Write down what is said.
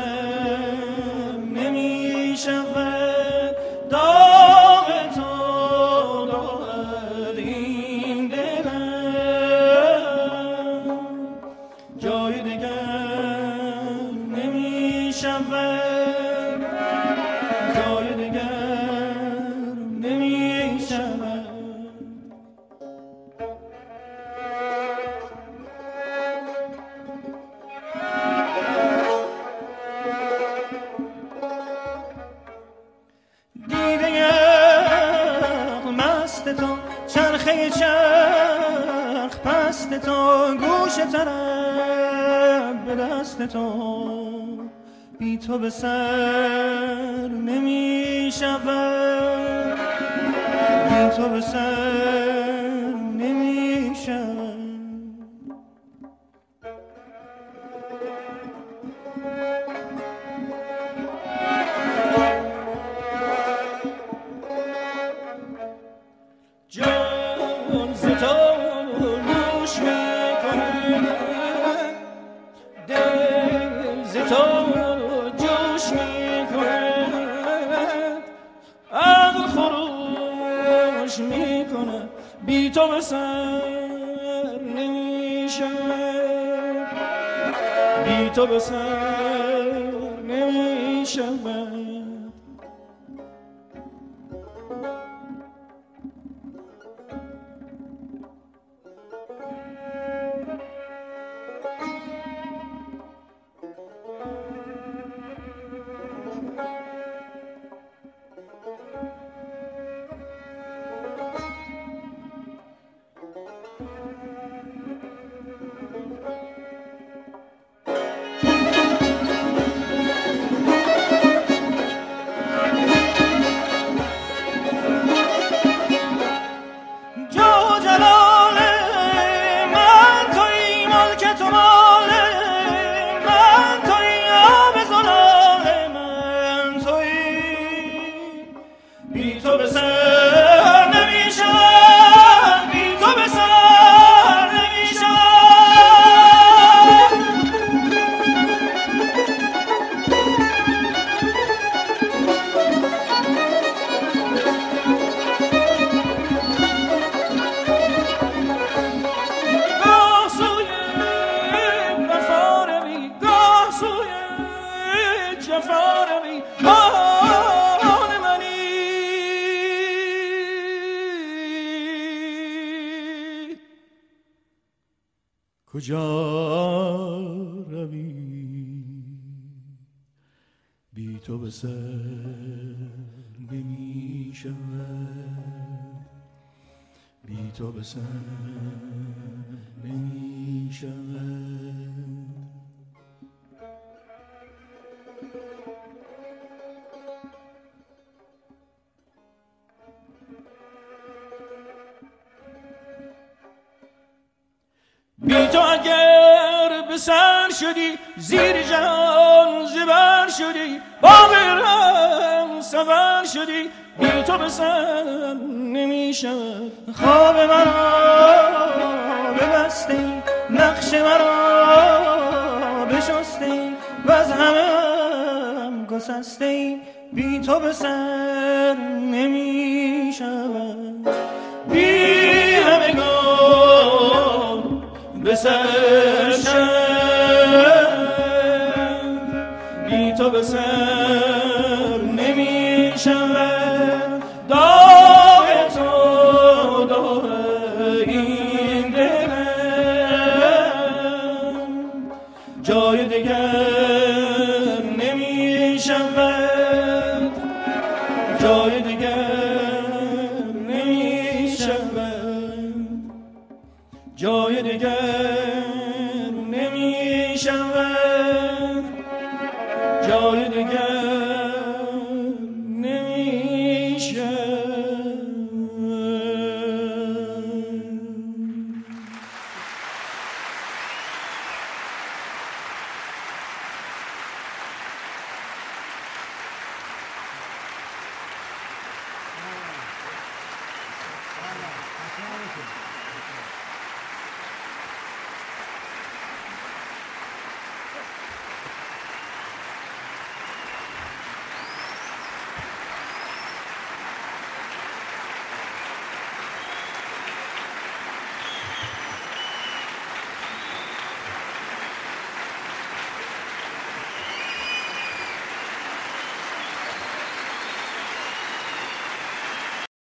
نمی شود داغ تو دارد این دلم جای دیگر نمی شود جای دیگر نمی شود تو چرخه چرخ پست تو گوش طرب به دست تو بی تو به سر نمی شود بی تو به سر نمی شود جان ز تو نوش می‌کند دل ز تو جوش می‌کند عقل خروش می‌کند بی تو به سر نمی‌شود بی تو به سر نمی‌شود کجا روی بی تو به سر نمی شود بی تو به سر نمی شود بی تو اگر به سر شدی زیر جهان زبر شدی با غیرم سفر شدی بی تو به سر نمی شود خواب مرا ببستی نقش مرا بشستی و از همه هم گسستی بی تو به سر نمی شود بی همگان به سر شد بی تو به سر نمی شود داغ تو داره این دلم جای دیگر نمی شود جای دیگر نمی شود جای دیگر نمی شود جای دیگر